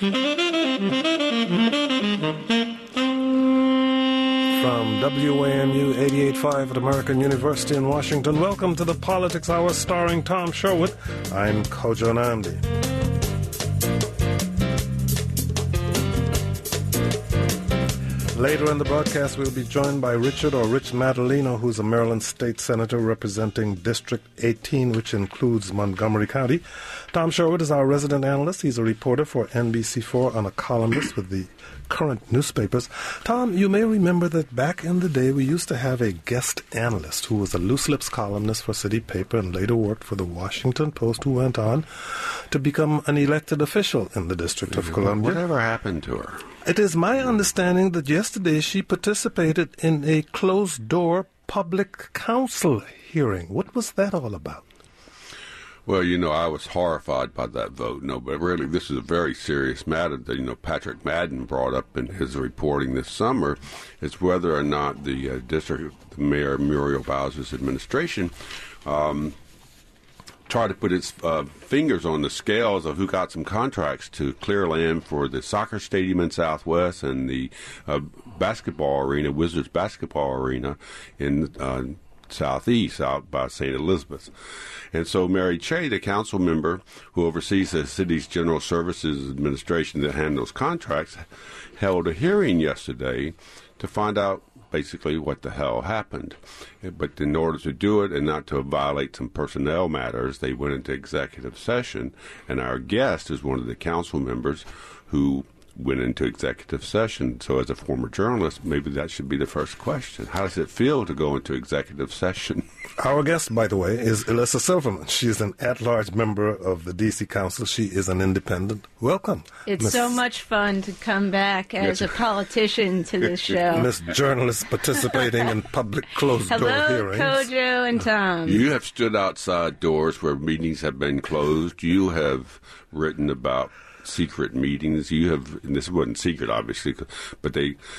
From WAMU 88.5 at American University in Washington, welcome to the Politics Hour starring Tom Sherwood. I'm Kojo Nnamdi. Later in the broadcast, we'll be joined by Rich Madaleno, who's a Maryland State Senator representing District 18, which includes Montgomery County. Tom Sherwood is our resident analyst. He's a reporter for NBC4 and a columnist with the current newspapers. Tom, you may remember that back in the day, we used to have a guest analyst who was a loose lips columnist for City Paper and later worked for the Washington Post, who went on to become an elected official in the District of Columbia. Whatever happened to her? It is my understanding that yesterday she participated in a closed-door public council hearing. What was that all about? Well, I was horrified by that vote. No, but really, this is a very serious matter that, Patrick Madden brought up in his reporting this summer, is whether or not the district, the Mayor Muriel Bowser's administration, try to put its fingers on the scales of who got some contracts to clear land for the soccer stadium in Southwest and the basketball arena, Wizards basketball arena in Southeast, out by St. Elizabeth's. And so Mary Cheh, the council member who oversees the city's general services administration that handles contracts, held a hearing yesterday to find out basically what the hell happened. But in order to do it and not to violate some personnel matters, they went into executive session, and our guest is one of the council members who went into executive session. So as a former journalist, maybe that should be the first question. How does it feel to go into executive session? Our guest, by the way, is Elissa Silverman. She is an at-large member of the D.C. Council. She is an independent. Welcome. It's so much fun to come back as a politician to this show. Miss Journalist participating in public closed-door hearings. Hello, Kojo and Tom. You have stood outside doors where meetings have been closed. You have written about secret meetings. You have, and this wasn't secret, obviously, but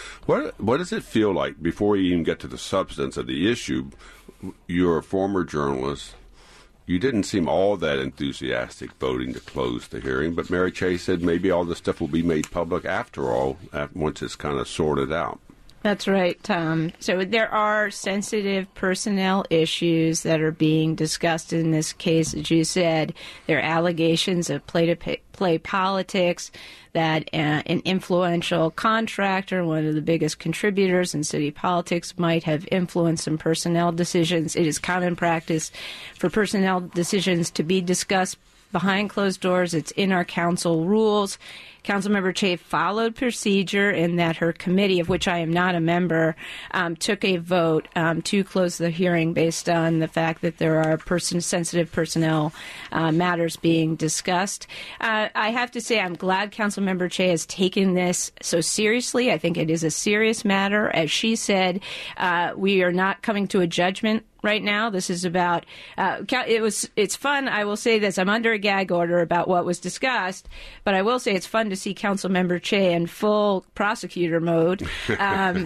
what does it feel like before you even get to the substance of the issue? You're a former journalist. You didn't seem all that enthusiastic voting to close the hearing, but Mary Cheh said maybe all this stuff will be made public after all, once it's kind of sorted out. That's right, Tom. So there are sensitive personnel issues that are being discussed in this case. As you said, there are allegations of play politics, that an influential contractor, one of the biggest contributors in city politics, might have influenced some personnel decisions. It is common practice for personnel decisions to be discussed behind closed doors. It's in our council rules. Councilmember Cheh followed procedure in that her committee, of which I am not a member, took a vote to close the hearing based on the fact that there are sensitive personnel matters being discussed. I have to say I'm glad Councilmember Cheh has taken this so seriously. I think it is a serious matter. As she said, we are not coming to a judgment right now. This is about, it's fun. I will say this. I'm under a gag order about what was discussed, but I will say it's fun to see Councilmember Cheh in full prosecutor mode. And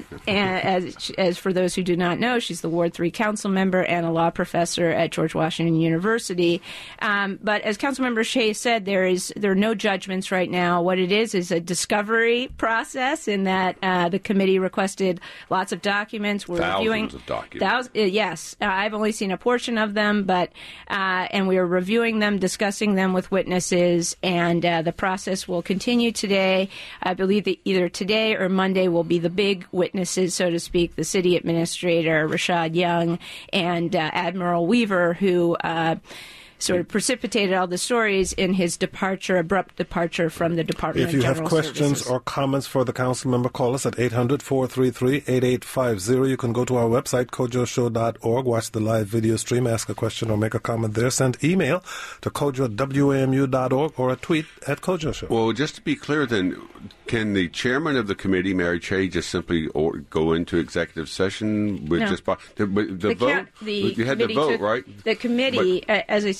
as for those who do not know, she's the Ward 3 council member and a law professor at George Washington University. But as Councilmember Cheh said, there are no judgments right now. What it is a discovery process in that the committee requested lots of documents. We're Thousands of documents. Yes. I've only seen a portion of them, but and we are reviewing them, discussing them with witnesses, and the process will continue today. I believe that either today or Monday will be the big witnesses, so to speak, the city administrator, Rashad Young, and Admiral Weaver, who sort of precipitated all the stories in his abrupt departure from the Department of General Services. If you have questions or comments for the council member, call us at 800-433-8850. You can go to our website, kojoshow.org, watch the live video stream, ask a question or make a comment there. Send email to kojo@wamu.org or a tweet at Kojo Show. Well, just to be clear then, can the chairman of the committee, Mary Cheh, just simply go into executive session with no. the vote? You had to vote, right? The committee, as I said,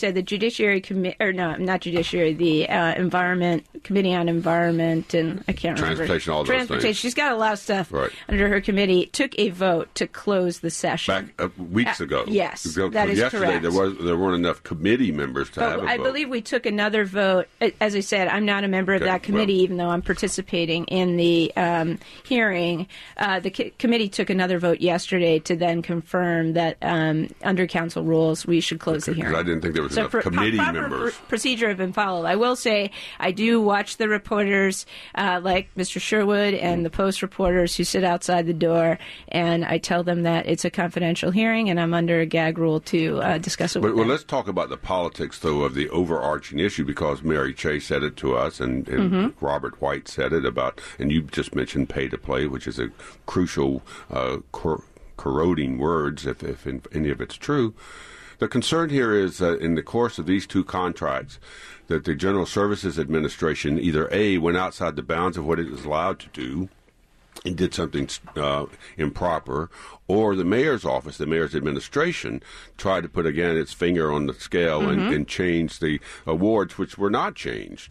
said, the Judiciary Committee, or no, not Judiciary, the Committee on Environment, and I can't remember. Transportation, all those things. She's got a lot of stuff under her committee. Took a vote to close the session. Back weeks ago. Yes, that is yesterday, correct. There weren't enough committee members to have a vote. I believe we took another vote. As I said, I'm not a member of that committee, even though I'm participating in the hearing. The committee took another vote yesterday to then confirm that under council rules we should close the hearing. I didn't think there was enough committee members. Procedure had been followed. I will say I do watch the reporters like Mr. Sherwood and the Post reporters who sit outside the door, and I tell them that it's a confidential hearing and I'm under a gag rule to discuss it with them. Well, let's talk about the politics, though, of the overarching issue, because Mary Chase said it to us and Robert White said it about, and you just mentioned pay to play, which is a crucial corroding words if any of it's true. The concern here is that in the course of these two contracts, that the General Services Administration either A, went outside the bounds of what it was allowed to do and did something improper, or the mayor's office, the mayor's administration, tried to put, again, its finger on the scale and change the awards, which were not changed.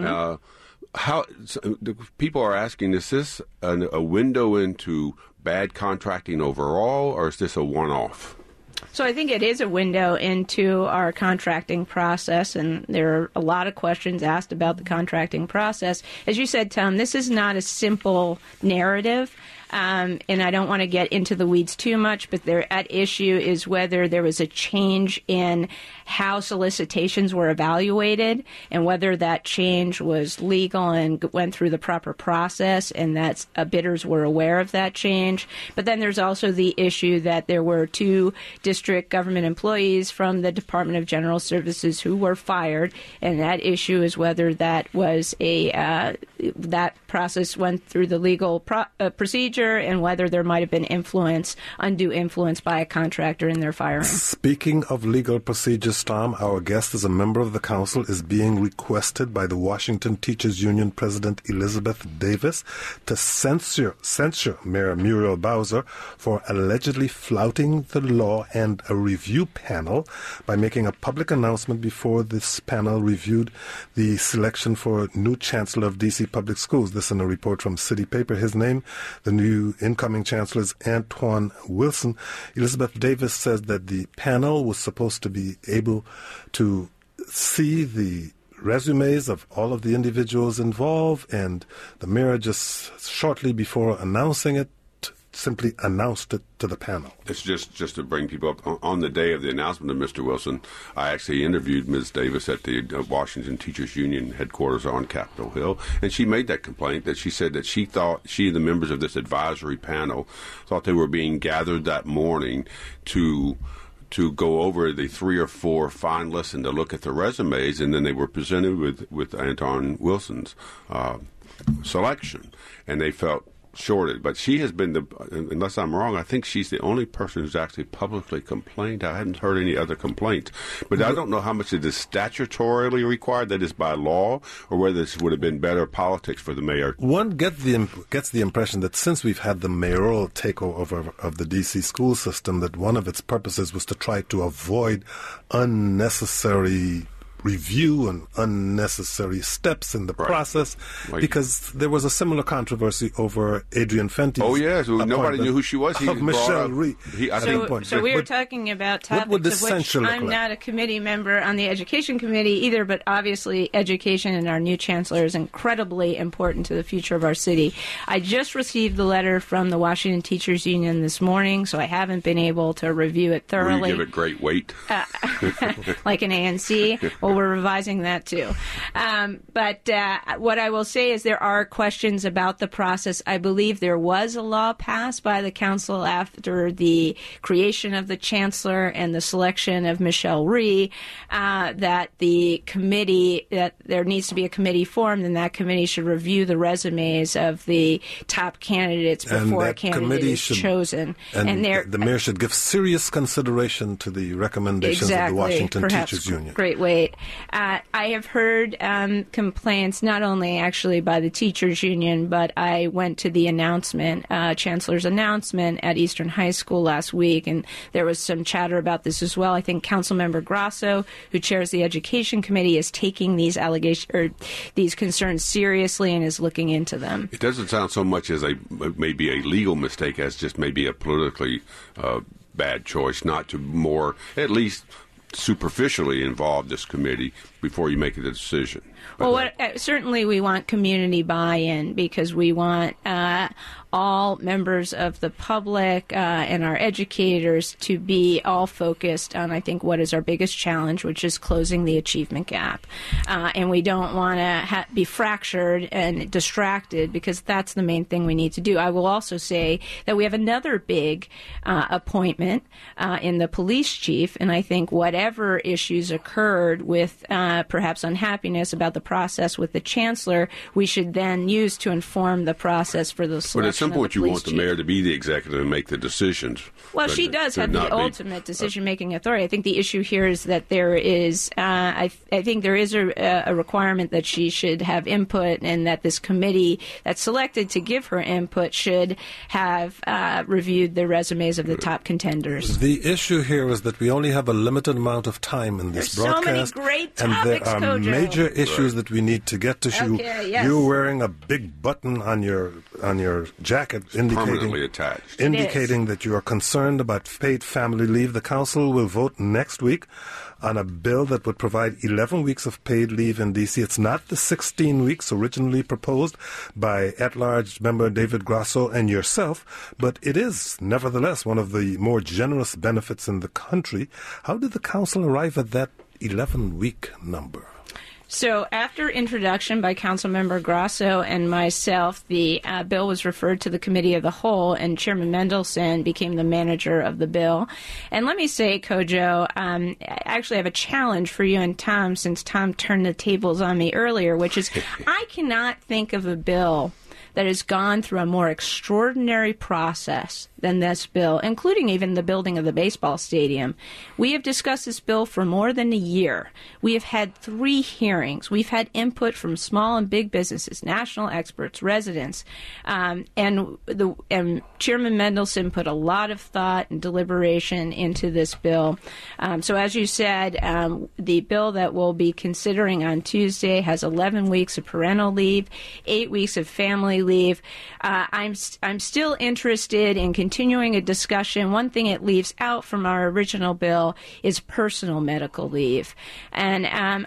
People are asking, is this a window into bad contracting overall, or is this a one-off? So I think it is a window into our contracting process, and there are a lot of questions asked about the contracting process. As you said, Tom, this is not a simple narrative. And I don't want to get into the weeds too much, but at issue is whether there was a change in how solicitations were evaluated and whether that change was legal and went through the proper process and that bidders were aware of that change. But then there's also the issue that there were two district government employees from the Department of General Services who were fired, and that issue is whether that was that process went through the legal procedure and whether there might have been undue influence by a contractor in their firing. Speaking of legal procedures, Tom, our guest as a member of the council is being requested by the Washington Teachers Union President Elizabeth Davis to censure Mayor Muriel Bowser for allegedly flouting the law and a review panel by making a public announcement before this panel reviewed the selection for new chancellor of D.C. Public Schools. This in a report from City Paper. His name, the new incoming chancellor, is Antoine Wilson. Elizabeth Davis says that the panel was supposed to be able to see the resumes of all of the individuals involved, and the mayor just shortly before announcing it simply announced it to the panel. It's just to bring people up. On the day of the announcement of Mr. Wilson, I actually interviewed Ms. Davis at the Washington Teachers Union headquarters on Capitol Hill, and she made that complaint that she said that she thought she and the members of this advisory panel thought they were being gathered that morning to go over the 3 or 4 finalists and to look at the resumes, and then they were presented with Antoine Wilson's selection, and they felt shorted. But she has been, unless I'm wrong, I think she's the only person who's actually publicly complained. I haven't heard any other complaints. But I don't know how much it is statutorily required, that is by law, or whether this would have been better politics for the mayor. One gets the impression that since we've had the mayoral takeover of the D.C. school system, that one of its purposes was to try to avoid unnecessary review and unnecessary steps in the process, because there was a similar controversy over Adrian Fenty's. Oh yes, nobody knew who she was. Michelle Rhee. So we were talking about topics of which I'm not a committee member on the education committee either, but obviously education and our new chancellor is incredibly important to the future of our city. I just received the letter from the Washington Teachers Union this morning, so I haven't been able to review it thoroughly. Will you give it great weight? Like an ANC? Well, we're revising that too. But what I will say is there are questions about the process. I believe there was a law passed by the council after the creation of the chancellor and the selection of Michelle Rhee, that the committee, that there needs to be a committee formed, and that committee should review the resumes of the top candidates before a candidate is chosen. And the mayor should give serious consideration to the recommendations of the Washington Teachers Union. Great weight. I have heard complaints not only actually by the teachers union, but I went to the announcement, Chancellor's announcement at Eastern High School last week, and there was some chatter about this as well. I think Councilmember Grasso, who chairs the Education Committee, is taking these these concerns seriously and is looking into them. It doesn't sound so much as maybe a legal mistake as just maybe a politically bad choice not to more, at least superficially, involve this committee before you make a decision. Well, certainly we want community buy-in because we want all members of the public and our educators to be all focused on, I think, what is our biggest challenge, which is closing the achievement gap. And we don't want to be fractured and distracted because that's the main thing we need to do. I will also say that we have another big appointment in the police chief, and I think whatever issues occurred with perhaps unhappiness about the process with the chancellor, we should then use to inform the process for the selection. But at some point, you want the mayor to be the executive and make the decisions. Well, she does have the ultimate decision-making authority. I think the issue here is that there is, I think there is a requirement that she should have input, and that this committee that's selected to give her input should have reviewed the resumes of the top contenders. The issue here is that we only have a limited amount of time in this broadcast. There's so many great topics, and there are major issues that we need to get to. Okay, yes. You're wearing a big button on your jacket permanently attached, indicating that you are concerned about paid family leave. The council will vote next week on a bill that would provide 11 weeks of paid leave in D.C. It's not the 16 weeks originally proposed by at-large member David Grasso and yourself, but it is nevertheless one of the more generous benefits in the country. How did the council arrive at that 11-week number? So after introduction by Councilmember Grasso and myself, the bill was referred to the Committee of the Whole, and Chairman Mendelson became the manager of the bill. And let me say, Kojo, I actually have a challenge for you and Tom, since Tom turned the tables on me earlier, which is I cannot think of a bill that has gone through a more extraordinary process than this bill, including even the building of the baseball stadium. We have discussed this bill for more than a year. We have had 3 hearings. We've had input from small and big businesses, national experts, residents, and Chairman Mendelson put a lot of thought and deliberation into this bill. So as you said, the bill that we'll be considering on Tuesday has 11 weeks of parental leave, 8 weeks of family leave. I'm still interested in continuing a discussion. One thing it leaves out from our original bill is personal medical leave, and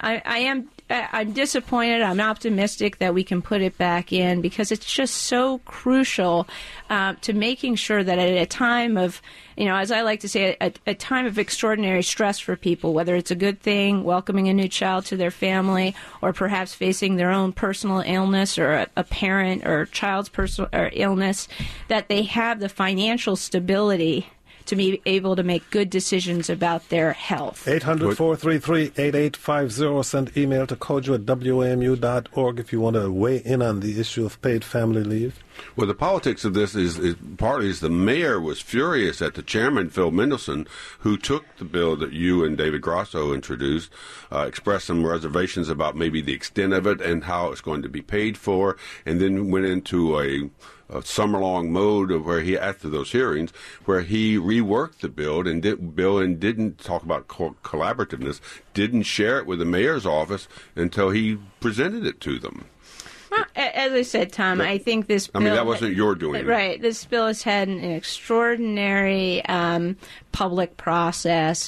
I'm disappointed. I'm optimistic that we can put it back in because it's just so crucial to making sure that at a time of, as I like to say, a time of extraordinary stress for people, whether it's a good thing, welcoming a new child to their family, or perhaps facing their own personal illness or a parent or child's personal or illness, that they have the financial stability to be able to make good decisions about their health. 800-433-8850. Send email to kojo@wamu.org if you want to weigh in on the issue of paid family leave. Well, the politics of this is partly the mayor was furious at the chairman, Phil Mendelson, who took the bill that you and David Grasso introduced, expressed some reservations about maybe the extent of it and how it's going to be paid for, and then went into a summer-long mode of where he, after those hearings, where he reworked the bill and didn't talk about collaborativeness, didn't share it with the mayor's office until he presented it to them. Well, as I said, Tom, I think this bill... that wasn't your doing. Right. This bill has had an extraordinary public process.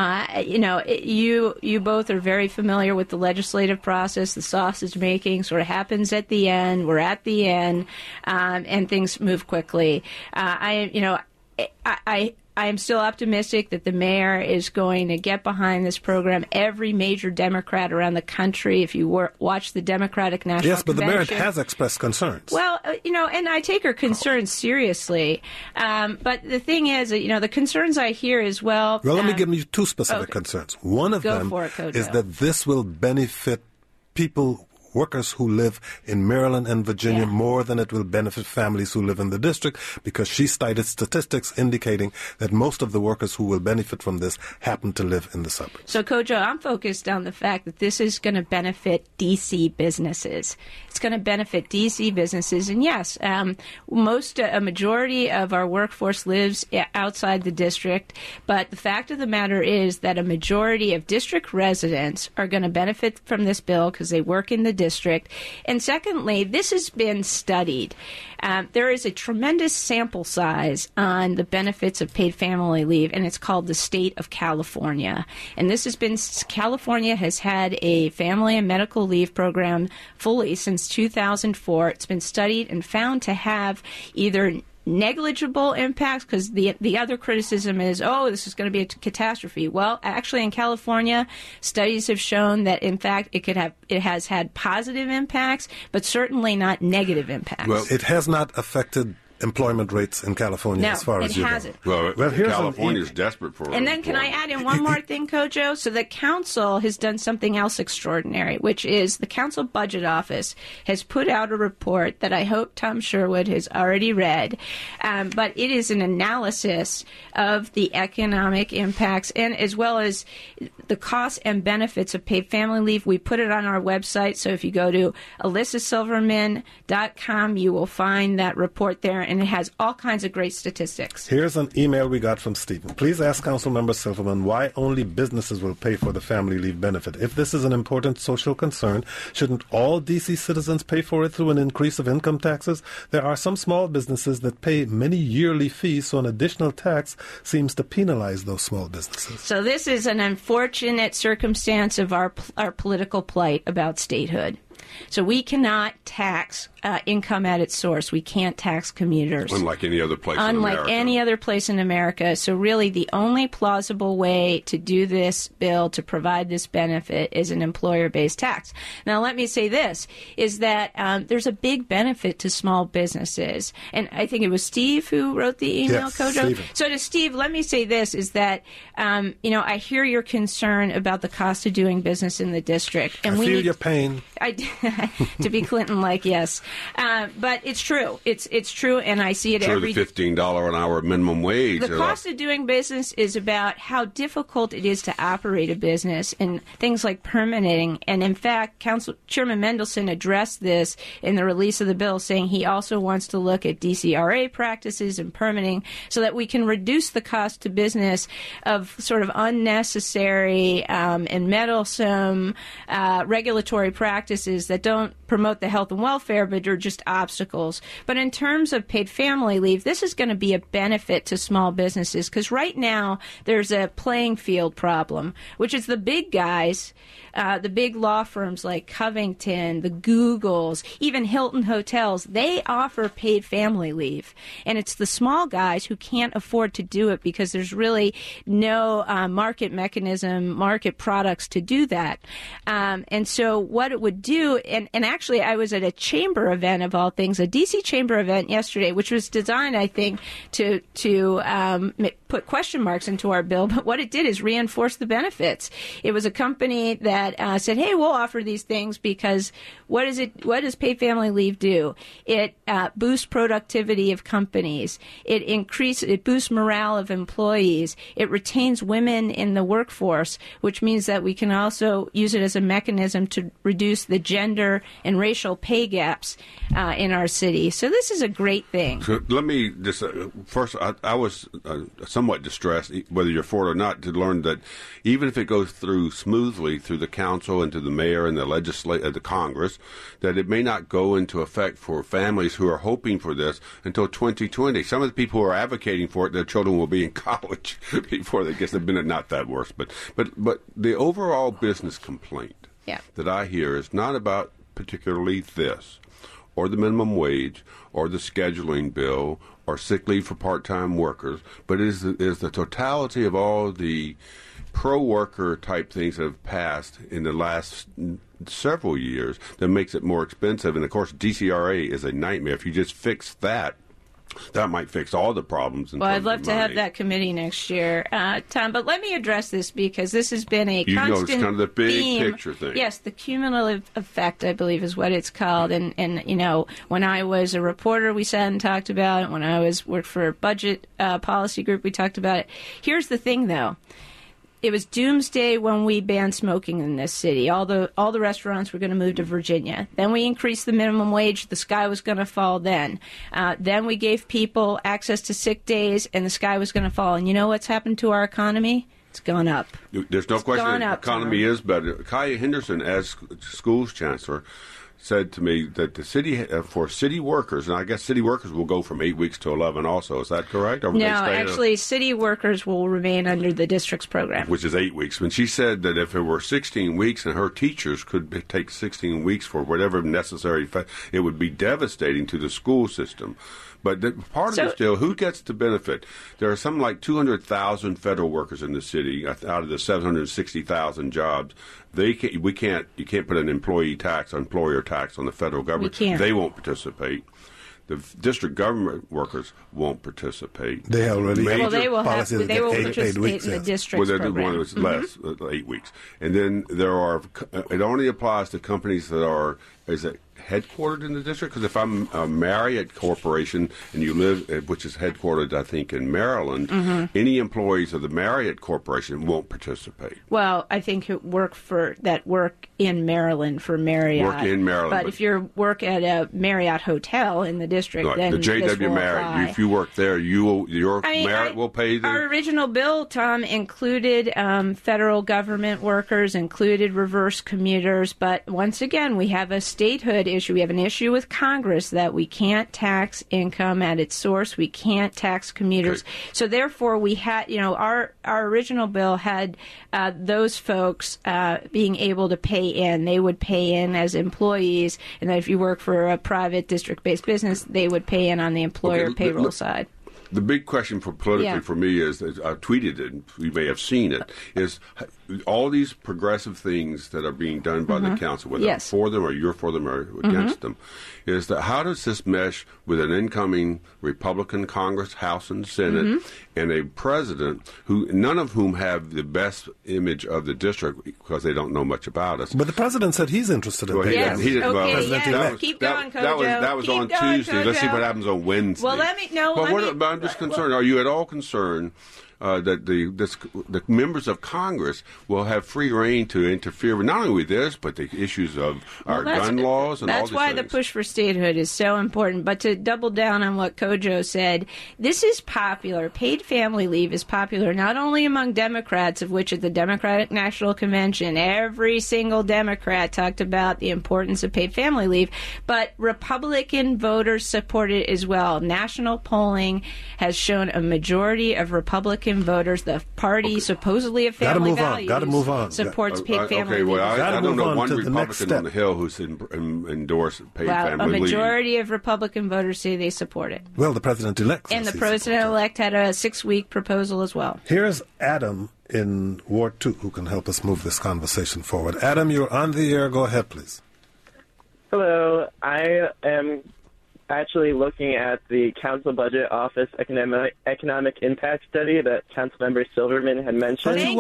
You both are very familiar with the legislative process. The sausage making sort of happens at the end. We're at the end, and things move quickly. I am still optimistic that the mayor is going to get behind this program. Every major Democrat around the country, if you watch the Democratic National Convention... Yes, but the mayor has expressed concerns. Well, and I take her concerns seriously. But the thing is, the concerns I hear is, well, let me give you 2 specific concerns. One of them is that this will benefit people workers who live in Maryland and Virginia more than it will benefit families who live in the district, because she cited statistics indicating that most of the workers who will benefit from this happen to live in the suburbs. So, Kojo, I'm focused on the fact that this is going to benefit D.C. businesses. It's going to benefit D.C. businesses. And yes, a majority of our workforce lives outside the district. But the fact of the matter is that a majority of district residents are going to benefit from this bill because they work in the district. And secondly, this has been studied. There is a tremendous sample size on the benefits of paid family leave, and it's called the state of California. And this has been, California has had a family and medical leave program fully since 2004. It's been studied and found to have either negligible impacts, because the other criticism is, this is going to be a catastrophe. Well, actually in California, studies have shown that in fact it has had positive impacts, but certainly not negative impacts. Well, it has not affected employment rates in California, as far as you know. No, it hasn't. Well, California is desperate for it. And then can I add in one more thing, Kojo? So the council has done something else extraordinary, which is the council budget office has put out a report that I hope Tom Sherwood has already read, but it is an analysis of the economic impacts and as well as the costs and benefits of paid family leave. We put it on our website, so if you go to alyssasilverman.com, you will find that report there, and it has all kinds of great statistics. Here's an email we got from Stephen. Please ask Councilmember Silverman why only businesses will pay for the family leave benefit. If this is an important social concern, shouldn't all D.C. citizens pay for it through an increase of income taxes? There are some small businesses that pay many yearly fees, so an additional tax seems to penalize those small businesses. So this is an unfortunate circumstance of our political plight about statehood. So we cannot tax income at its source. We can't tax commuters. Unlike any other place in America. Unlike any other place in America. So really the only plausible way to do this bill, to provide this benefit, is an employer-based tax. Now let me say this, is that there's a big benefit to small businesses. And I think it was Steve who wrote the email, yes, Kojo? Steven. So to Steve, let me say this, is that, I hear your concern about the cost of doing business in the district. And I feel your pain. To be Clinton-like, yes. But it's true. It's true, and I see it every day. The $15 an hour minimum wage. The cost of doing business is about how difficult it is to operate a business and things like permitting. And in fact, Chairman Mendelson addressed this in the release of the bill, saying he also wants to look at DCRA practices and permitting so that we can reduce the cost to business of sort of unnecessary and meddlesome regulatory practices that don't promote the health and welfare, but are just obstacles. But in terms of paid family leave, this is going to be a benefit to small businesses, because right now there's a playing field problem, which is the big guys, the big law firms like Covington, the Googles, even Hilton Hotels, they offer paid family leave. And it's the small guys who can't afford to do it because there's really no market mechanism, market products to do that. And so what it would do, and actually I was at a chamber event of all things, a D.C. chamber event yesterday, which was designed, I think, to put question marks into our bill. But what it did is reinforce the benefits. It was a company that said, hey, we'll offer these things because what does paid family leave do? It boosts productivity of companies. It boosts morale of employees. It retains women in the workforce, which means that we can also use it as a mechanism to reduce the gender and racial pay gaps in our city. So this is a great thing. So let me just first, I was somewhat distressed, whether you're for it or not, to learn that even if it goes through smoothly through the council and to the mayor and the Congress, that it may not go into effect for families who are hoping for this until 2020. Some of the people who are advocating for it, their children will be in college before they get to be not that worse. But the overall business complaint that I hear is not about particularly this, or the minimum wage, or the scheduling bill, or sick leave for part-time workers, but is the totality of all the pro-worker type things that have passed in the last several years that makes it more expensive. And, of course, DCRA is a nightmare. If you just fix that, That might fix all the problems. Well, I'd love to have that committee next year, Tom. But let me address this because this has been a constant it's kind of the big theme. picture thing. Yes, the cumulative effect, I believe, is what it's called. And when I was a reporter, we sat and talked about it. When I worked for a budget policy group, we talked about it. Here's the thing, though. It was doomsday when we banned smoking in this city. All the restaurants were going to move to Virginia. Then we increased the minimum wage. The sky was going to fall then. Then we gave people access to sick days, and the sky was going to fall. And you know what's happened to our economy? It's gone up. There's no question the economy is better. Kaya Henderson, as schools chancellor, said to me that the city, for city workers, and I guess city workers will go from 8 weeks to 11 also. Is that correct? No, actually, city workers will remain under the district's program. Which is 8 weeks. When she said that if it were 16 weeks and her teachers could take 16 weeks for whatever necessary, it would be devastating to the school system. But part of it still, who gets the benefit? There are something like 200,000 federal workers in the city out of the 760,000 jobs. You can't put an employer tax on the federal government. They won't participate. The district government workers won't participate. They already they will participate in the district's program. One was less, 8 weeks. And then it only applies to companies that are, is it headquartered in the district? Because if I'm a Marriott Corporation and you live, which is headquartered, I think, in Maryland, any employees of the Marriott Corporation won't participate. Well, I think work in Maryland for Marriott. Work in Maryland. But if you work at a Marriott hotel in the district, then the JW Marriott, if you work there, Marriott will pay the... Our original bill, Tom, included federal government workers, included reverse commuters, but once again, we have a statehood issue. We have an issue with Congress that we can't tax income at its source. We can't tax commuters. Okay. So therefore, we had, our original bill had those folks being able to pay in. They would pay in as employees, and then if you work for a private district-based business, they would pay in on the employer payroll side. The big question politically for me is, I tweeted it, you may have seen it, is all these progressive things that are being done by the council, whether I'm for them or you're for them or against them, is that how does this mesh with an incoming Republican Congress, House and Senate, and a president who none of whom have the best image of the district because they don't know much about us. But the president said he's interested in Keep going, Kojo. That was on Tuesday. Kojo. Let's see what happens on Wednesday. Well, I'm just concerned. Are you at all concerned that the members of Congress will have free reign to interfere with not only with this, but the issues of our gun laws and all these things? That's why the push for statehood is so important. But to double down on what Kojo said, this is popular. Paid family leave is popular not only among Democrats, of which at the Democratic National Convention, every single Democrat talked about the importance of paid family leave, but Republican voters support it as well. National polling has shown a majority of Republican voters, the party supposedly of family values, supports paid family leave. I don't know one Republican on the Hill who's endorsed paid family leave. A majority of Republican voters say they support it. Well, the president-elect. And the president-elect had a 6-week proposal as well. Here's Adam in Ward 2 who can help us move this conversation forward. Adam, you're on the air. Go ahead, please. Hello. I am actually looking at the Council Budget Office economic impact study that Councilmember Silverman had mentioned. Thought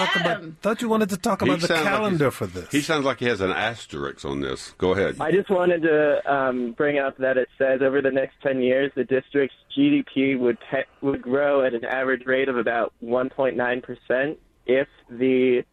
you wanted to talk about the calendar for this. He sounds like he has an asterisk on this. Go ahead. I just wanted to bring up that it says over the next 10 years, the district's GDP would grow at an average rate of about 1.9% if the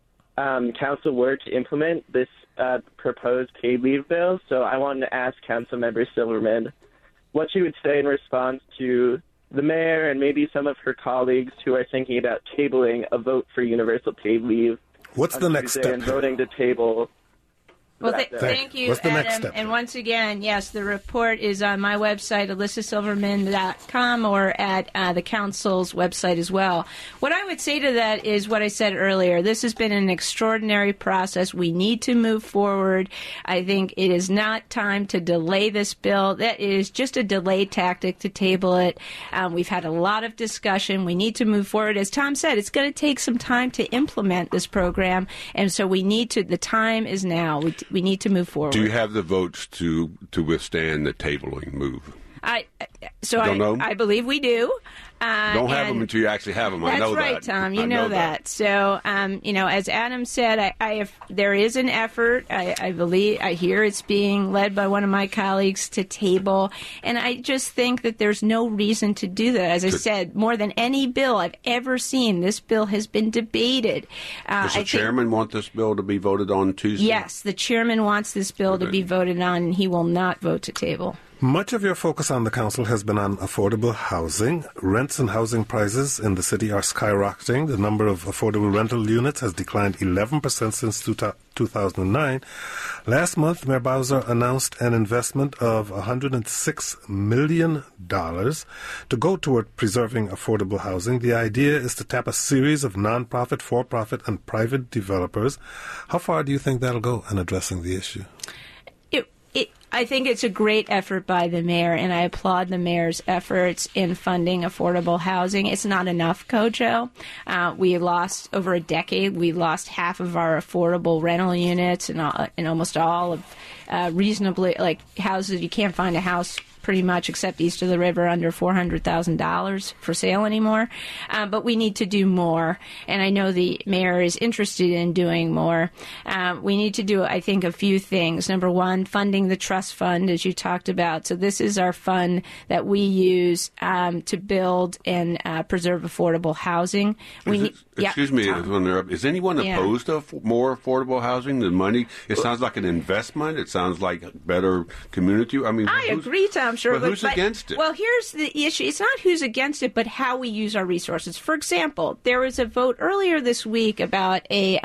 Council were to implement this proposed paid leave bill. So I wanted to ask Councilmember Silverman what she would say in response to the mayor and maybe some of her colleagues who are thinking about tabling a vote for universal paid leave. What's the next step? And voting to table. Well, thank you, What's the Adam. next step? And once again, yes, the report is on my website, alyssasilverman.com, or at the council's website as well. What I would say to that is what I said earlier. This has been an extraordinary process. We need to move forward. I think it is not time to delay this bill. That is just a delay tactic to table it. We've had a lot of discussion. We need to move forward. As Tom said, it's going to take some time to implement this program, and so the time is now. We need to move forward. Do you have the votes to withstand the tabling move? I believe we do. Don't have them until you actually have them. I know that. That's right, Tom. You know that. So, as Adam said, there is an effort. I believe, I hear it's being led by one of my colleagues to table, and I just think that there's no reason to do that. As I said, more than any bill I've ever seen, this bill has been debated. Does the chairman want this bill to be voted on Tuesday? Yes, the chairman wants this bill to be voted on, and he will not vote to table. Much of your focus on the council has been on affordable housing. Rents and housing prices in the city are skyrocketing. The number of affordable rental units has declined 11% since 2009. Last month, Mayor Bowser announced an investment of $106 million to go toward preserving affordable housing. The idea is to tap a series of nonprofit, for-profit, and private developers. How far do you think that'll go in addressing the issue? I think it's a great effort by the mayor, and I applaud the mayor's efforts in funding affordable housing. It's not enough, Kojo. We lost, over a decade, we lost half of our affordable rental units and almost all of reasonably, like houses. You can't find a house pretty much except east of the river under $400,000 for sale anymore. But we need to do more, and I know the mayor is interested in doing more. We need to do, I think, a few things. Number one, funding the trust fund, as you talked about. So this is our fund that we use to build and preserve affordable housing. Excuse me, is anyone opposed to more affordable housing? The money, it sounds like an investment. It sounds like better community. I agree, Tom. Sure, but who's against it? Well, here's the issue. It's not who's against it, but how we use our resources. For example, there was a vote earlier this week about a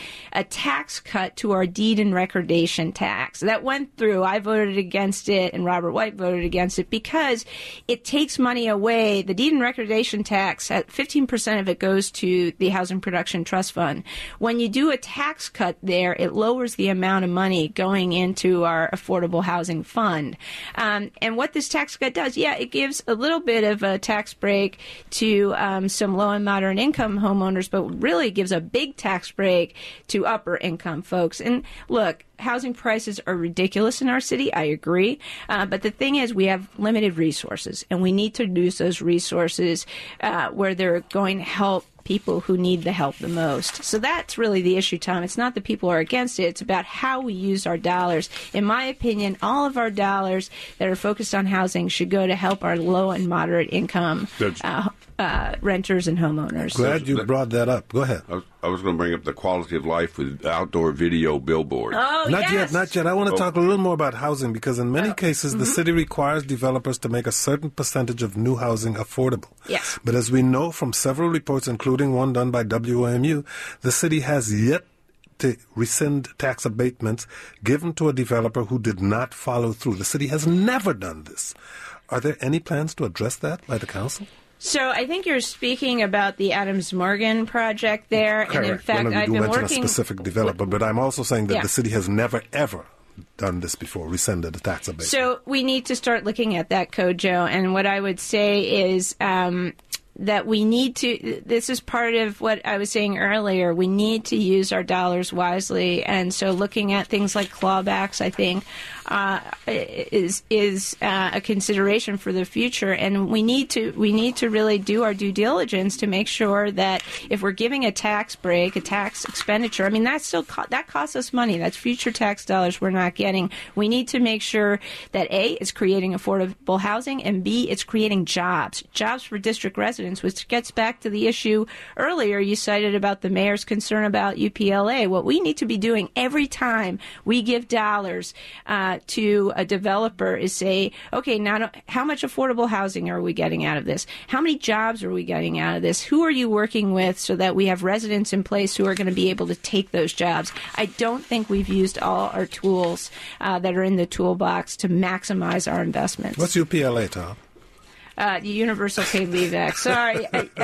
tax cut to our deed and recordation tax. That went through. I voted against it, and Robert White voted against it because it takes money away. The deed and recordation tax, 15% of it goes to the Housing Production Trust Fund. When you do a tax cut there, it lowers the amount of money going into our affordable housing fund. And what this tax cut does, it gives a little bit of a tax break to some low and moderate income homeowners, but really gives a big tax break to upper income folks. And look, housing prices are ridiculous in our city. I agree. But the thing is, we have limited resources, and we need to use those resources where they're going to help people who need the help the most. So that's really the issue, Tom. It's not that people are against it. It's about how we use our dollars. In my opinion, all of our dollars that are focused on housing should go to help our low and moderate income renters and homeowners. Glad you brought that up. Go ahead. I was going to bring up the quality of life with outdoor video billboards. Oh, not yet. I want to talk a little more about housing because in many cases the city requires developers to make a certain percentage of new housing affordable. Yes. But as we know from several reports, including one done by WOMU, the city has yet to rescind tax abatements given to a developer who did not follow through. The city has never done this. Are there any plans to address that by the council? So I think you're speaking about the Adams Morgan project there. Correct. And in fact, I've been working a specific developer, but I'm also saying that the city has never, ever done this before, rescinded the tax abatement. So we need to start looking at that, Kojo. And what I would say is that we need to, this is part of what I was saying earlier, we need to use our dollars wisely. And so looking at things like clawbacks, I think, is a consideration for the future. And we need to really do our due diligence to make sure that if we're giving a tax break, a tax expenditure, that still that costs us money. That's future tax dollars we're not getting. We need to make sure that A, it's creating affordable housing, and B, it's creating jobs for district residents, which gets back to the issue earlier you cited about the mayor's concern about UPLA. What we need to be doing every time we give dollars to a developer is say, okay, now how much affordable housing are we getting out of this? How many jobs are we getting out of this? Who are you working with so that we have residents in place who are going to be able to take those jobs? I don't think we've used all our tools that are in the toolbox to maximize our investments. What's UPLA, Tom? The Universal Paid Leave Act. Sorry,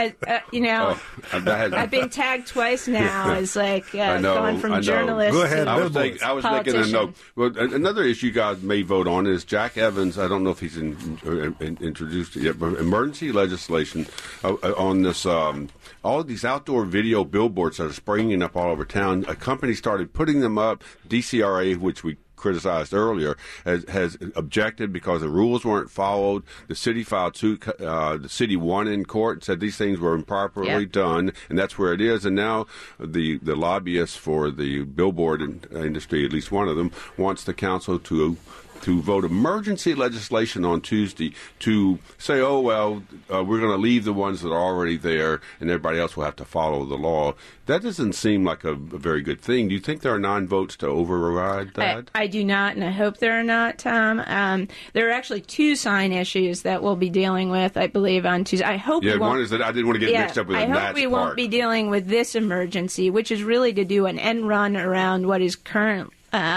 I've been tagged twice now as going from journalist Go ahead, to I was making a note. Well, another issue you guys may vote on is Jack Evans. I don't know if he's introduced it yet, but emergency legislation on this. All of these outdoor video billboards that are springing up all over town. A company started putting them up. DCRA, which we criticized earlier, has objected because the rules weren't followed. The city filed suit. The city won in court and said these things were improperly done, and that's where it is. And now the lobbyists for the billboard industry, at least one of them, wants the council to vote emergency legislation on Tuesday to say, oh, well, we're going to leave the ones that are already there and everybody else will have to follow the law. That doesn't seem like a very good thing. Do you think there are 9 votes to override that? I do not, and I hope there are not, Tom. There are actually 2 sign issues that we'll be dealing with, I believe, on Tuesday. I hope one is that I didn't want to get mixed up with the Nats part. I hope we won't be dealing with this emergency, which is really to do an end run around what is current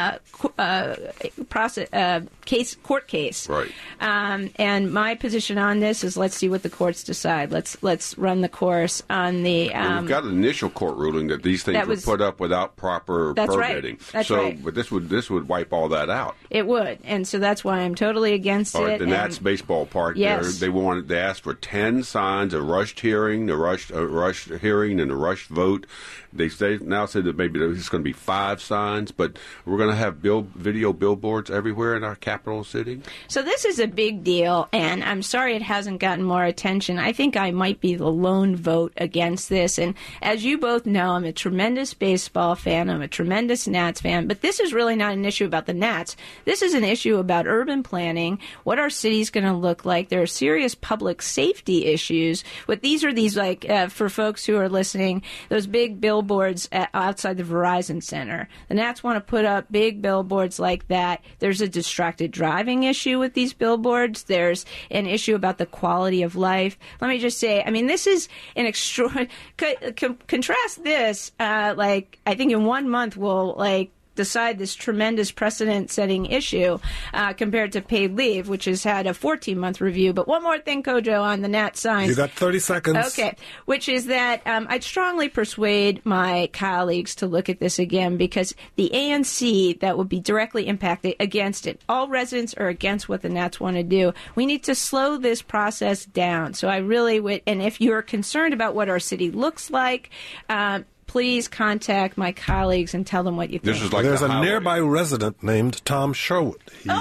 court case. Right. And my position on this is let's see what the courts decide. Let's run the course on the. We've got an initial court ruling that these things were put up without proper permitting. That's right. But this would wipe all that out. It would, and so that's why I'm totally against it. The Nats baseball park. Yes. They asked for 10 signs, a rushed hearing, a rushed hearing, and a rushed vote. They now said that maybe there's going to be 5 signs, but we're going to have video billboards everywhere in our capital city. So this is a big deal, and I'm sorry it hasn't gotten more attention. I think I might be the lone vote against this. And as you both know, I'm a tremendous baseball fan. I'm a tremendous Nats fan. But this is really not an issue about the Nats. This is an issue about urban planning, what our city's going to look like. There are serious public safety issues. What these are for folks who are listening, those big billboards outside the Verizon Center. The Nats want to put up big billboards like that. There's a distracted driving issue with these billboards. There's an issue about the quality of life. Let me just say, I mean, this is an extraordinary. Contrast this, I think in 1 month we'll decide this tremendous precedent-setting issue compared to paid leave, which has had a 14-month review. But one more thing, Kojo, on the Nat signs. You got 30 seconds. Okay, which is that I'd strongly persuade my colleagues to look at this again because the ANC that would be directly impacted against it. All residents are against what the Nats want to do. We need to slow this process down. So I really would, and if you're concerned about what our city looks like, please contact my colleagues and tell them what you think. There's a nearby resident named Tom Sherwood.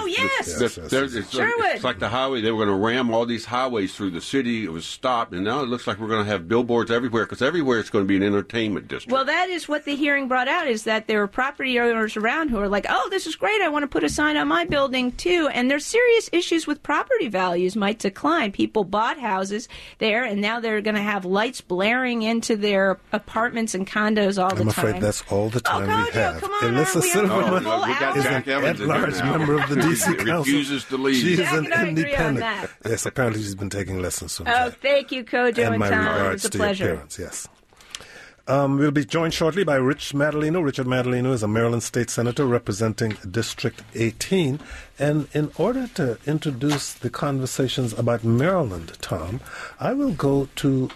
It's like the highway. They were going to ram all these highways through the city. It was stopped, and now it looks like we're going to have billboards everywhere because everywhere it's going to be an entertainment district. Well, that is what the hearing brought out, is that there were property owners around who are like, oh, this is great. I want to put a sign on my building, too. And there's serious issues with property values might decline. People bought houses there, and now they're going to have lights blaring into their apartments and condos all the time. I'm afraid that's all the time we have. Come on, Alyssa Silverman is an at-large member of the D.C. Council. Refuses to leave. She is an independent. Yes, apparently she's been taking lessons from Jack. Thank you, Kojo and my Tom. regards It was a to pleasure. your parents, yes. We'll be joined shortly by Rich Madaleno. Richard Madaleno is a Maryland State Senator representing District 18. And in order to introduce the conversations about Maryland, Tom, I will go to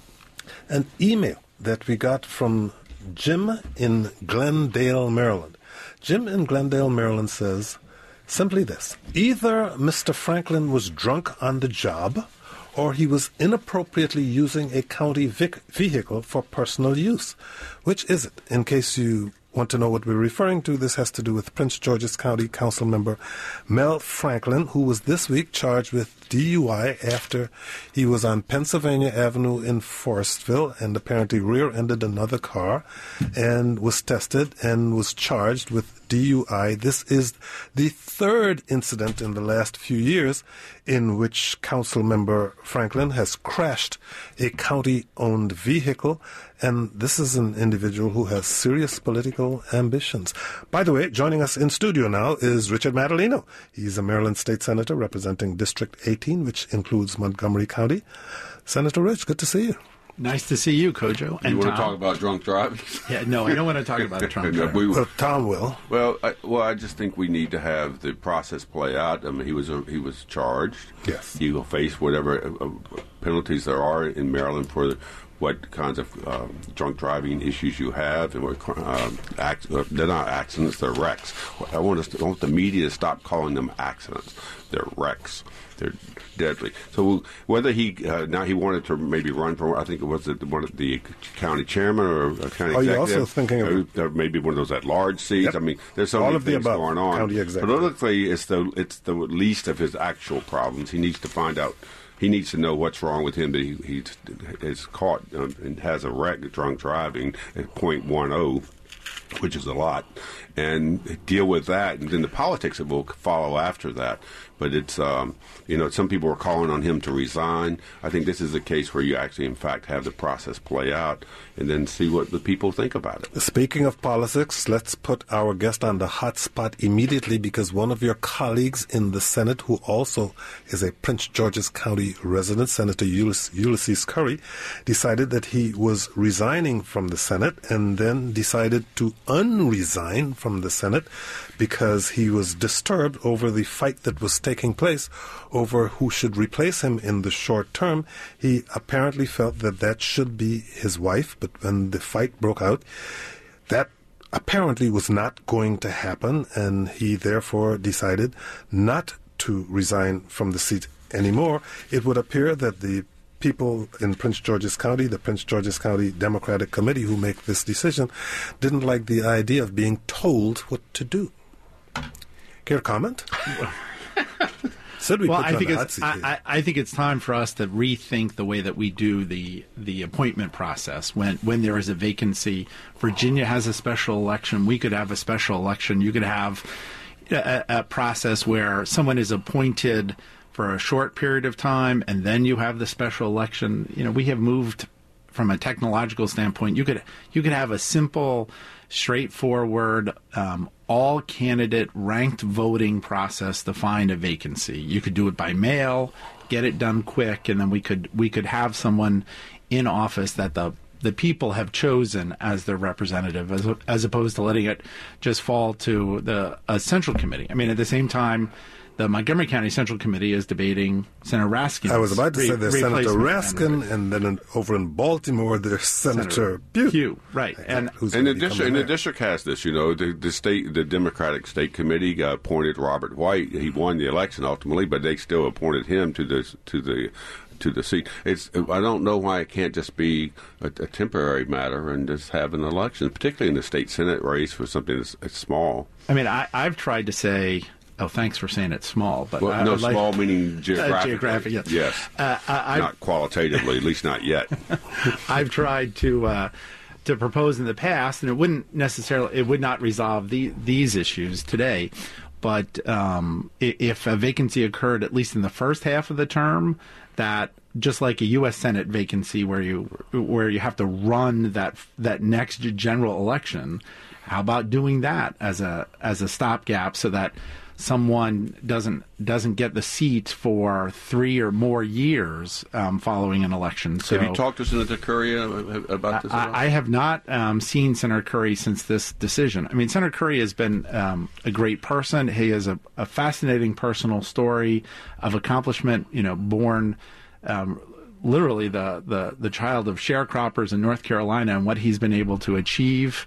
an email that we got from Jim in Glendale, Maryland. Jim in Glendale, Maryland says simply this: either Mr. Franklin was drunk on the job or he was inappropriately using a county vehicle for personal use. Which is it? In case you want to know what we're referring to, this has to do with Prince George's County Council member Mel Franklin, who was this week charged with DUI after he was on Pennsylvania Avenue in Forestville and apparently rear-ended another car and was tested and was charged with DUI. This is the third incident in the last few years in which Council member Franklin has crashed a county-owned vehicle, and this is an individual who has serious political ambitions. By the way, joining us in studio now is Richard Madaleno. He's a Maryland State Senator representing District 18, which includes Montgomery County. Senator Rich, good to see you. Nice to see you, Kojo. And you want Tom. to talk about drunk driving? Yeah, no, I don't want to talk about drunk driving. Well, Tom will. Well, I just think we need to have the process play out. I mean, he was charged. Yes. He will face whatever penalties there are in Maryland for what kinds of drunk driving issues you have, and what they're not accidents, they're wrecks. I want the media to stop calling them accidents. They're wrecks. They're deadly. So whether he now he wanted to maybe run for, I think it was one of the county chairman or a county executive. You're also thinking of maybe one of those at-large seats. Yep. I mean, there's so all many of the things above, going on. County executive. Politically, it's the least of his actual problems. He needs to find out. He needs to know what's wrong with him that he is caught and has a wreck, drunk driving at .10, which is a lot, and deal with that, and then the politics that will follow after that. But it's, some people are calling on him to resign. I think this is a case where you actually, in fact, have the process play out and then see what the people think about it. Speaking of politics, let's put our guest on the hot spot immediately, because one of your colleagues in the Senate, who also is a Prince George's County resident, Senator Ulysses Curry, decided that he was resigning from the Senate and then decided to unresign from the Senate because he was disturbed over the fight that was taking place over who should replace him in the short term. He apparently felt that should be his wife, but when the fight broke out, that apparently was not going to happen, and he therefore decided not to resign from the seat anymore. It would appear that the people in Prince George's County, the Prince George's County Democratic Committee who make this decision, didn't like the idea of being told what to do. Care to comment? I think it's time for us to rethink the way that we do the appointment process when there is a vacancy. Virginia has a special election. We could have a special election. You could have a process where someone is appointed for a short period of time, and then you have the special election. We have moved from a technological standpoint. You could have a simple, straightforward, all candidate ranked voting process to find a vacancy. You could do it by mail, get it done quick, and then we could have someone in office that the people have chosen as their representative, as opposed to letting it just fall to a central committee. I mean, at the same time, the Montgomery County Central Committee is debating Senator Raskin. I was about to say there's Senator Raskin, and then over in Baltimore there's Senator Pugh. Right. And the district has this. The Democratic State Committee appointed Robert White. He won the election ultimately, but they still appointed him to the seat. I don't know why it can't just be a temporary matter and just have an election, particularly in the state Senate race for something that's small. I mean, I've tried to say. Oh, thanks for saying it's small. But small meaning geographically. Geographic, yes. Not qualitatively, at least not yet. I've tried to propose in the past, and it would not resolve these issues today. But if a vacancy occurred at least in the first half of the term, that just like a U.S. Senate vacancy where you have to run that next general election, how about doing that as a stopgap so that someone doesn't get the seat for 3 or more years following an election. So, have you talked to Senator Curry about this? I have not seen Senator Curry since this decision. I mean, Senator Curry has been a great person. He has a fascinating personal story of accomplishment. Born literally the child of sharecroppers in North Carolina, and what he's been able to achieve.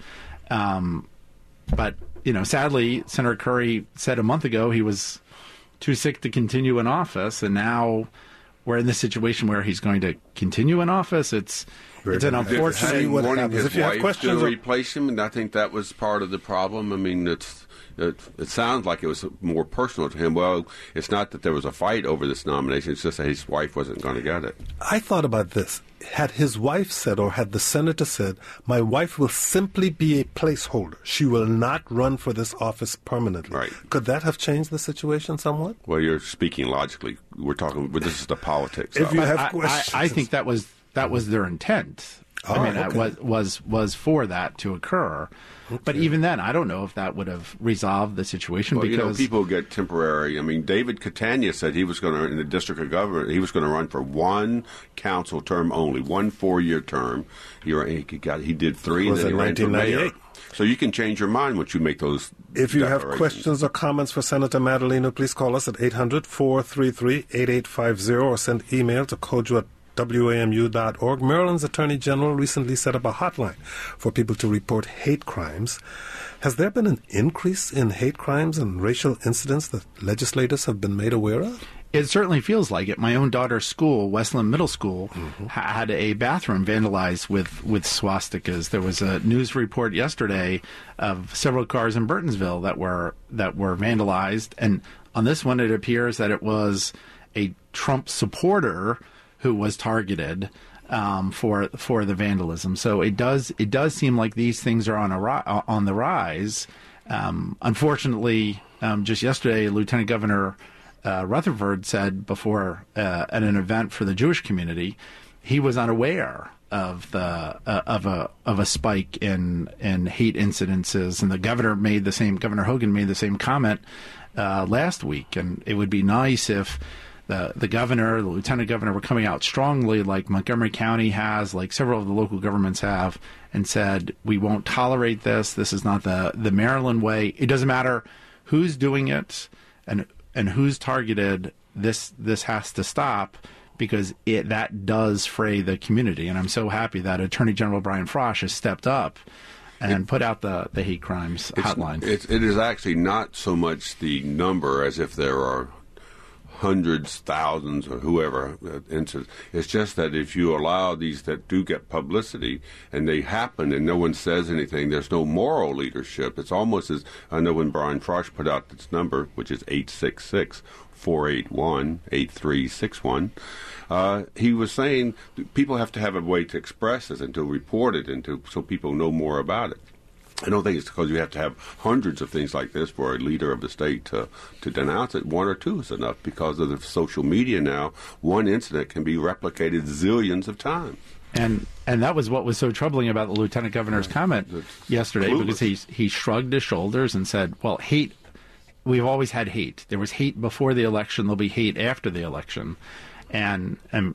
But sadly, Senator Curry said a month ago he was too sick to continue in office, and now we're in this situation where he's going to continue in office. It's an unfortunate. Wanting his wife to replace him, and I think that was part of the problem. I mean, it sounds like it was more personal to him. Well, it's not that there was a fight over this nomination. It's just that his wife wasn't going to get it. I thought about this. Had his wife said, or had the senator said, my wife will simply be a placeholder. She will not run for this office permanently. Right. Could that have changed the situation somewhat? Well, you're speaking logically. This is the politics. If you have questions. I think that was their intent. Okay. was for that to occur. Okay. But even then, I don't know if that would have resolved the situation because people get temporary. I mean, David Catania said he was going to, in the district of government, he was going to run for one council term only, 1 4-year term. He did 3, and then he ran for mayor. So you can change your mind once you make those. If you have questions or comments for Senator Madaleno, please call us at 800-433-8850 or send email to Kojo at WAMU.org. Maryland's Attorney General recently set up a hotline for people to report hate crimes. Has there been an increase in hate crimes and racial incidents that legislators have been made aware of? It certainly feels like it. My own daughter's school, Westland Middle School, had a bathroom vandalized with swastikas. There was a news report yesterday of several cars in Burtonsville that were vandalized, and on this one, it appears that it was a Trump supporter who was targeted for the vandalism. So it does seem like these things are on the rise. Unfortunately, just yesterday, Lieutenant Governor Rutherford said before at an event for the Jewish community, he was unaware of a spike in hate incidences, and the governor Governor Hogan made the same comment last week. And it would be nice if the governor, the lieutenant governor, were coming out strongly, like Montgomery County has, like several of the local governments have, and said, we won't tolerate this. This is not the Maryland way. It doesn't matter who's doing it and who's targeted. This has to stop, because that does fray the community. And I'm so happy that Attorney General Brian Frosh has stepped up and put out the hate crimes hotline. It is actually not so much the number as if there are hundreds, thousands, or whoever incidents. It's just that if you allow these that do get publicity and they happen and no one says anything, there's no moral leadership. It's almost as, I know when Brian Frosh put out this number, which is 866-481-8361, he was saying people have to have a way to express this and to report it and so people know more about it. I don't think it's because you have to have hundreds of things like this for a leader of the state to denounce it. One or two is enough. Because of the social media now, one incident can be replicated zillions of times. And that was what was so troubling about the lieutenant governor's comment yesterday, because he shrugged his shoulders and said, well, hate, we've always had hate. There was hate before the election. There'll be hate after the election. And I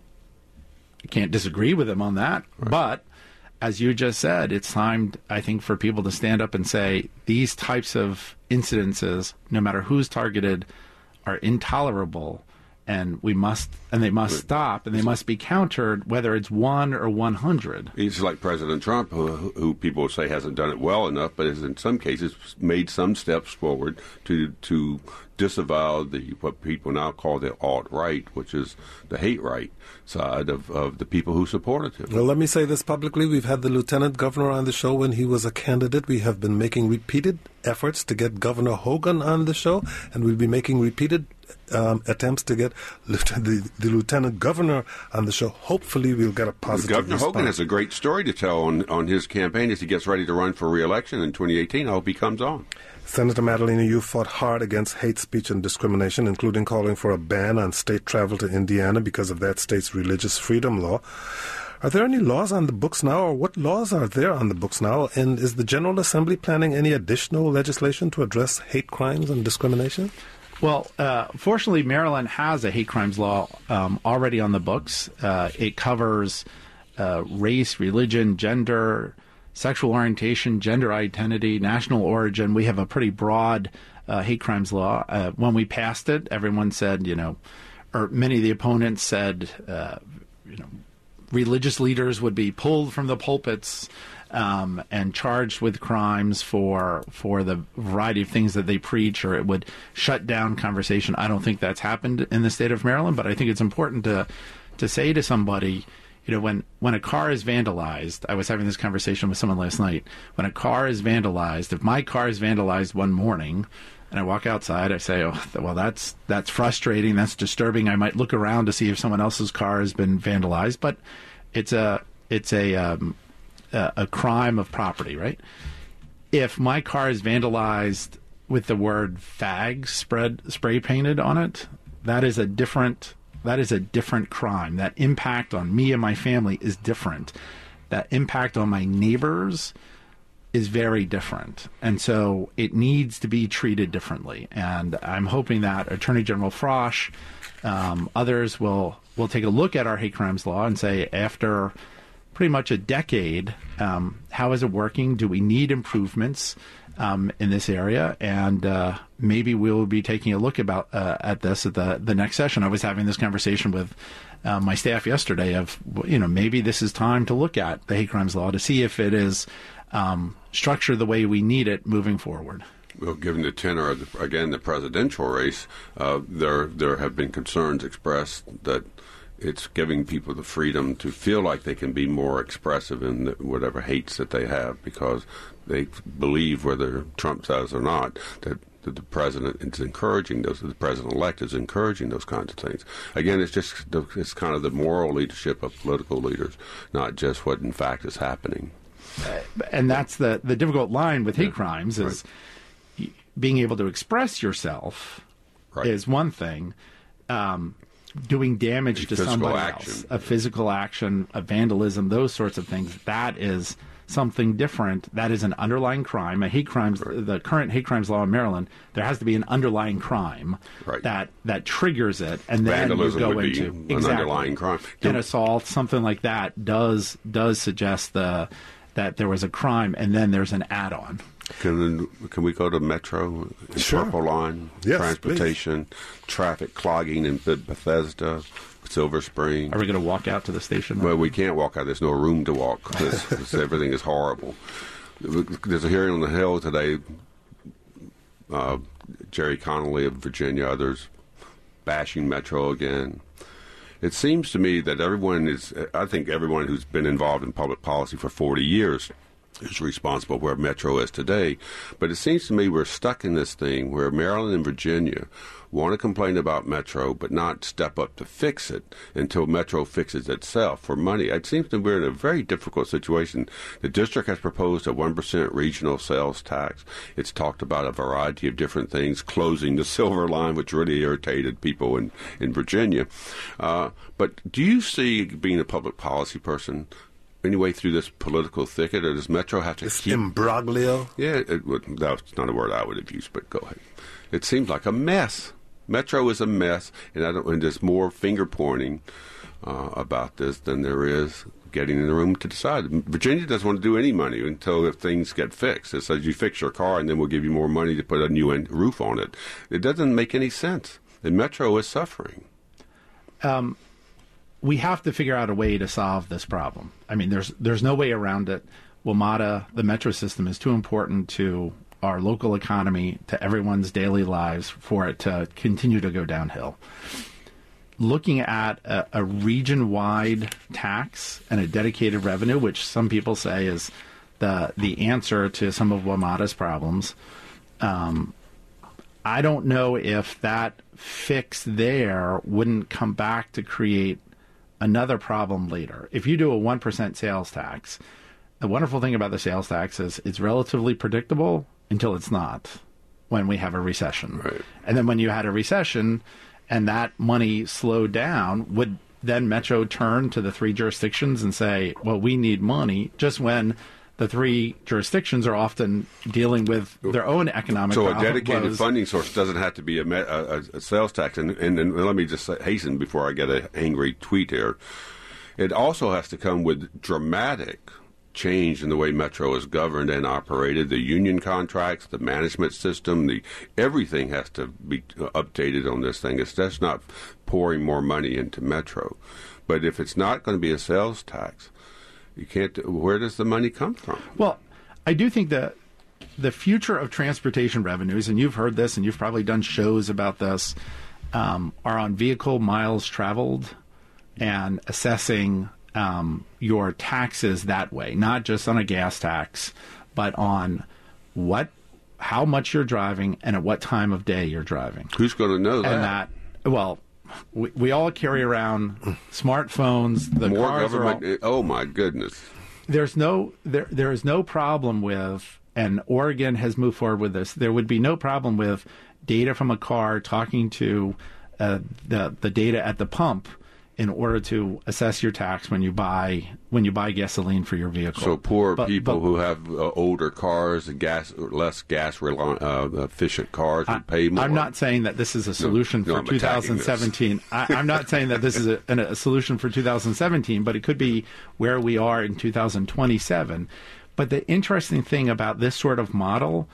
can't disagree with him on that. Right. But as you just said, it's time, I think, for people to stand up and say these types of incidences, no matter who's targeted, are intolerable, and they must stop, and they must be countered, whether it's 1 or 100. He's like President Trump, who people say hasn't done it well enough, but has in some cases made some steps forward to disavow what people now call the alt-right, which is the hate right side of the people who supported him. Well, let me say this publicly. We've had the lieutenant governor on the show when he was a candidate. We have been making repeated efforts to get Governor Hogan on the show, and we'll be making repeated attempts to get the lieutenant governor on the show. Hopefully we'll get a positive Governor response. Hogan has a great story to tell on his campaign as he gets ready to run for re-election in 2018. I hope he comes on. Senator Madalena, you fought hard against hate speech and discrimination, including calling for a ban on state travel to Indiana because of that state's religious freedom law. Are there any laws on the books now, or what laws are there on the books now? And is the General Assembly planning any additional legislation to address hate crimes and discrimination? Well, fortunately, Maryland has a hate crimes law already on the books. It covers race, religion, gender, sexual orientation, gender identity, national origin. We have a pretty broad hate crimes law. When we passed it, everyone said, or many of the opponents said, religious leaders would be pulled from the pulpits and charged with crimes for the variety of things that they preach, or it would shut down conversation. I don't think that's happened in the state of Maryland, but I think it's important to say to somebody, when a car is vandalized, I was having this conversation with someone last night. When a car is vandalized, if my car is vandalized one morning and I walk outside, I say, oh, well, that's frustrating, that's disturbing. I might look around to see if someone else's car has been vandalized, but it's a crime of property, right? If my car is vandalized with the word fag spray painted on it, that is a different crime. That impact on me and my family is different. That impact on my neighbors is very different. And so it needs to be treated differently. And I'm hoping that Attorney General Frosh, others will take a look at our hate crimes law and say, after pretty much a decade, how is it working? Do we need improvements? in this area, and maybe we'll be taking a look at this at the next session. I was having this conversation with my staff yesterday of, maybe this is time to look at the hate crimes law to see if it is structured the way we need it moving forward. Well, given the tenor of, the presidential race, there have been concerns expressed that it's giving people the freedom to feel like they can be more expressive in whatever hates that they have, because they believe, whether Trump says or not, that the president is encouraging those, the president-elect is encouraging those kinds of things. Again, it's kind of the moral leadership of political leaders, not just what in fact is happening. And that's the difficult line with hate crimes is being able to express yourself is one thing. Doing damage to somebody else, a physical action, a vandalism, those sorts of things, that is something different. That is an underlying crime. A hate crimes, the current hate crimes law in Maryland, there has to be an underlying crime that triggers it, and then vandalism you go would into be an underlying crime. An assault, something like that, does suggest that there was a crime, and then there's an add-on. Can we go to Metro, Sure. Purple Line, Yes, transportation, traffic clogging in Bethesda, Silver Spring? Are we going to walk out to the station? Well, we can't walk out. There's no room to walk. Everything is horrible. There's a hearing on the Hill today. Jerry Connolly of Virginia, others bashing Metro again. It seems to me that everyone who's been involved in public policy for 40 years is responsible where Metro is today. But it seems to me we're stuck in this thing where Maryland and Virginia want to complain about Metro but not step up to fix it until Metro fixes itself for money. It seems that we're in a very difficult situation. The district has proposed a 1% regional sales tax. It's talked about a variety of different things, closing the Silver Line, which really irritated people in Virginia. But do you see, being a public policy person, anyway through this political thicket, or does Metro have to keep imbroglio? Yeah, that's not a word I would have used, but go ahead. It seems like a mess. Metro is a mess, and there's more finger pointing about this than there is getting in the room to decide. Virginia doesn't want to do any money until things get fixed. It says you fix your car, and then we'll give you more money to put a new roof on it. It doesn't make any sense. And Metro is suffering. We have to figure out a way to solve this problem. I mean, there's no way around it. WMATA, the Metro system, is too important to our local economy, to everyone's daily lives, for it to continue to go downhill. Looking at a region-wide tax and a dedicated revenue, which some people say is the answer to some of WMATA's problems, I don't know if that fix there wouldn't come back to create another problem later. If you do a 1% sales tax, the wonderful thing about the sales tax is it's relatively predictable until it's not, when we have a recession. Right. And then when you had a recession and that money slowed down, would then Metro turn to the three jurisdictions and say, well, we need money, just when the three jurisdictions are often dealing with their own economic So problems? a dedicated funding source doesn't have to be a sales tax. And let me just hasten before I get an angry tweet here. It also has to come with dramatic change in the way Metro is governed and operated. The union contracts, the management system, everything has to be updated on this thing. It's just not pouring more money into Metro. But if it's not going to be a sales tax, you can't. Where does the money come from? Well, I do think that the future of transportation revenues, and you've heard this, and you've probably done shows about this, are on vehicle miles traveled and assessing your taxes that way, not just on a gas tax, but on how much you're driving and at what time of day you're driving. Who's going to know that? And we all carry around smartphones. The more cars government. Oh my goodness! There is no problem with, and Oregon has moved forward with this. There would be no problem with data from a car talking to the data at the pump in order to assess your tax when you buy gasoline for your vehicle. So poor people who have older cars and less gas efficient cars would pay more. I'm not saying that this is a solution for 2017. I'm not saying that this is a solution for 2017, but it could be where we are in 2027. But the interesting thing about this sort of model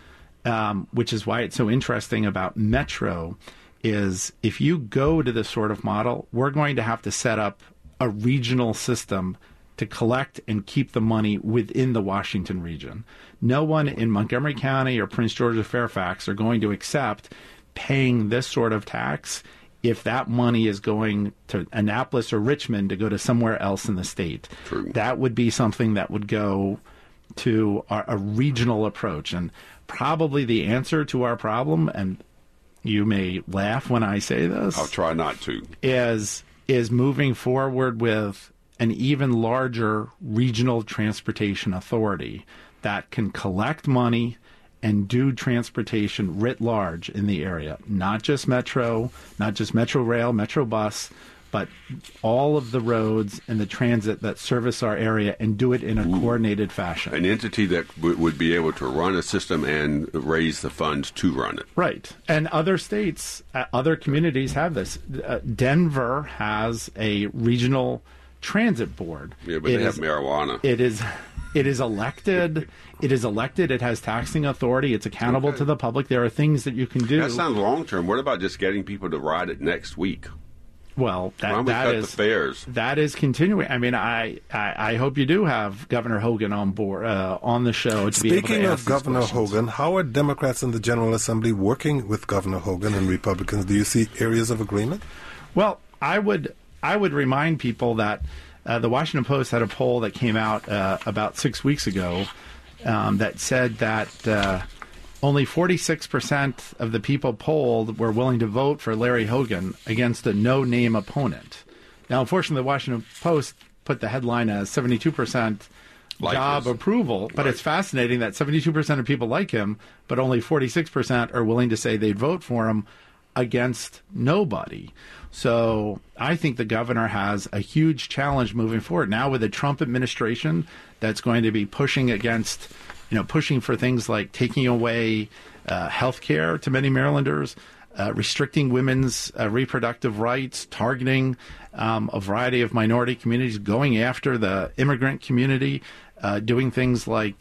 which is why it's so interesting about Metro, is if you go to this sort of model, we're going to have to set up a regional system to collect and keep the money within the Washington region. No one in Montgomery County or Prince George or Fairfax are going to accept paying this sort of tax if that money is going to Annapolis or Richmond to go to somewhere else in the state. True. That would be something that would go to a regional approach. And probably the answer to our problem, and you may laugh when I say this, I'll try not to, is moving forward with an even larger regional transportation authority that can collect money and do transportation writ large in the area. Not just Metro, not just Metro Rail, Metro Bus, but all of the roads and the transit that service our area, and do it in a coordinated fashion. An entity that would be able to run a system and raise the funds to run it. Right. And other states, other communities have this. Denver has a regional transit board. Yeah, but they have marijuana. It is elected. It is elected. It has taxing authority. It's accountable to the public. There are things that you can do. That sounds long term. What about just getting people to ride it next week? Well, Why don't we cut the fares? That is continuing. I mean, I hope you do have Governor Hogan on board on the show. To Speaking be able to of Governor Hogan, how are Democrats in the General Assembly working with Governor Hogan and Republicans? Do you see areas of agreement? Well, I would remind people that the Washington Post had a poll that came out about 6 weeks ago that said that only 46% of the people polled were willing to vote for Larry Hogan against a no-name opponent. Now, unfortunately, the Washington Post put the headline as 72% job approval, but It's fascinating that 72% of people like him, but only 46% are willing to say they'd vote for him against nobody. So I think the governor has a huge challenge moving forward now with the Trump administration that's going to be pushing against, pushing for things like taking away health care to many Marylanders, restricting women's reproductive rights, targeting a variety of minority communities, going after the immigrant community, doing things like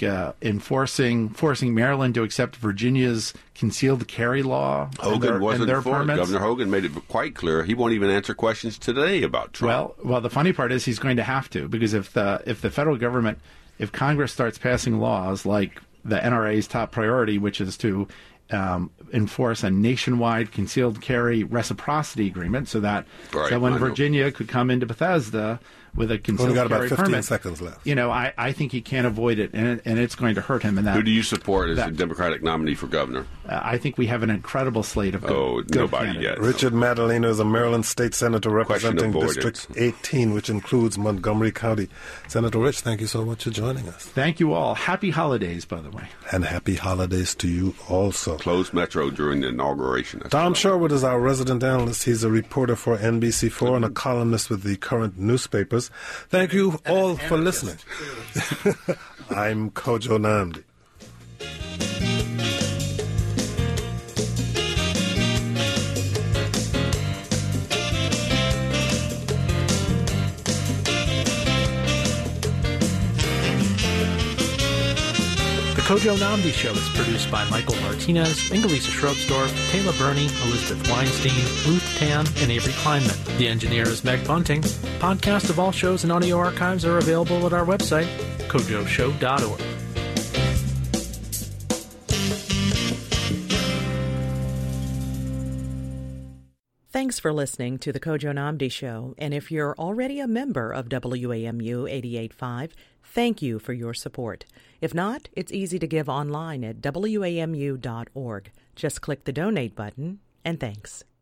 forcing Maryland to accept Virginia's concealed carry law. Hogan wasn't for it. Permits. Governor Hogan made it quite clear he won't even answer questions today about Trump. Well, the funny part is he's going to have to, because if the federal government, if Congress starts passing laws like the NRA's top priority, which is to enforce a nationwide concealed carry reciprocity agreement, so that when Virginia could come into Bethesda with a concealed carry permit. Only got about 15 seconds left. I think he can't avoid it, and it's going to hurt him. Who do you support as the Democratic nominee for governor? I think we have an incredible slate of good nobody candidates. yet. Richard Madaleno is a Maryland state senator representing District 18, which includes Montgomery County. Senator Rich, thank you so much for joining us. Thank you all. Happy holidays, by the way. And happy holidays to you also. Closed Metro during the inauguration. Tom Sherwood is our resident analyst. He's a reporter for NBC4 and a columnist with the current newspapers. Thank you all for listening. I'm Kojo Nnamdi. The Kojo Nnamdi Show is produced by Michael Martinez, Ingelisa Shrubsdorf, Taylor Burney, Elizabeth Weinstein, Ruth Tan, and Avery Kleinman. The engineer is Meg Bunting. Podcasts of all shows and audio archives are available at our website, kojoshow.org. Thanks for listening to the Kojo Nnamdi Show, and if you're already a member of WAMU 88.5, thank you for your support. If not, it's easy to give online at WAMU.org. Just click the donate button, and thanks.